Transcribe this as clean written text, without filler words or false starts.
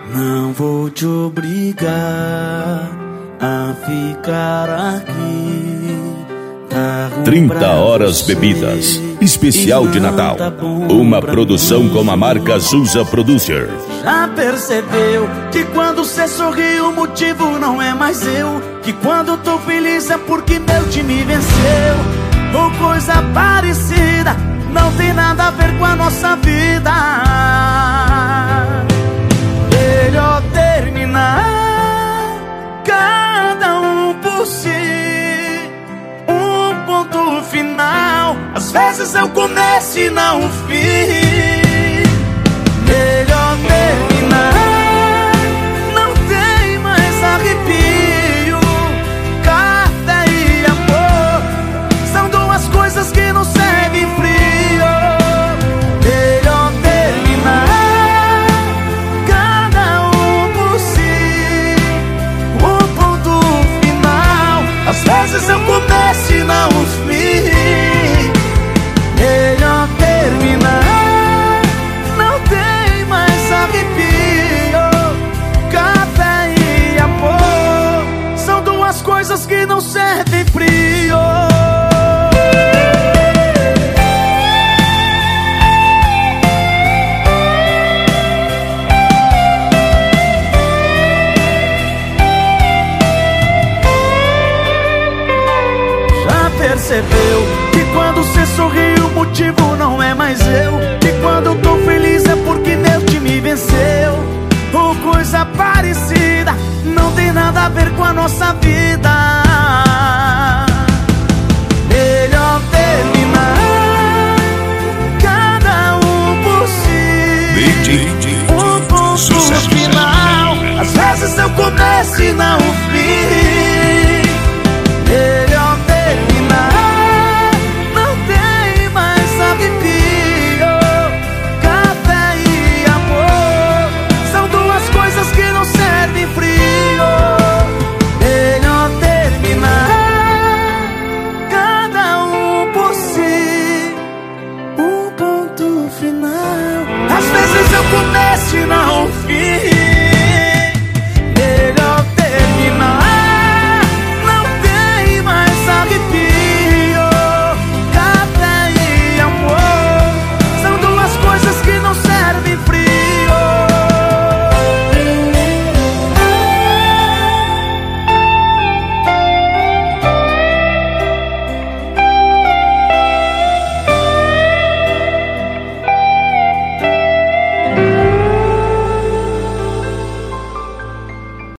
Não vou te obrigar a ficar aqui. 30 Horas Bebidas, especial de Natal. Uma produção com a marca Souza Producer. Já percebeu que quando cê sorri o motivo não é mais eu? Que quando tô feliz é porque meu time venceu? Ou coisa parecida, não tem nada a ver com a nossa vida. Melhor terminar, cada um por si. Um ponto final, às vezes é o começo e não o fim. Melhor terminar, não tem mais arrepio. Café e amor são duas coisas que não servem frio. Melhor terminar, cada um por si. Um ponto final, às vezes é o começo e não o fim. Melhor terminar, não tem mais arrepio. Café e amor são duas coisas que não servem frio. Já percebeu que quando cê sorri o motivo não é mais eu? Que quando eu tô feliz é porque meu time venceu? Ou coisa parecida, não tem nada a ver com a nossa vida.